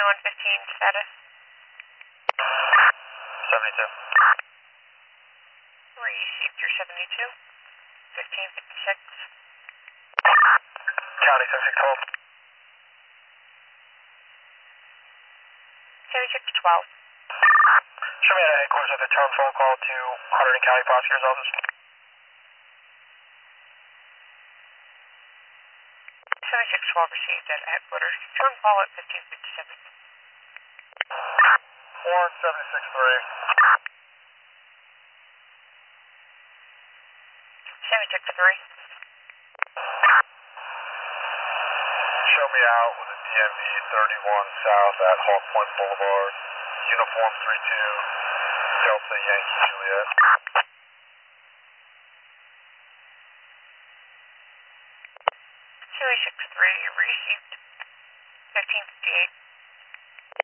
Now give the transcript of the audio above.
15 status. 72. Received your 72. 1556. County 7612. 7612. Show me at headquarters with a return phone call to Hunterdon County Prosecutor's Office. 7612 received at headquarters. Return call at 1557. Warrant 763. 763. Show me out with a DMV 31 South at Hawk Point Boulevard. Uniform 32 Delta Yankee Juliet. 763 received. 1558.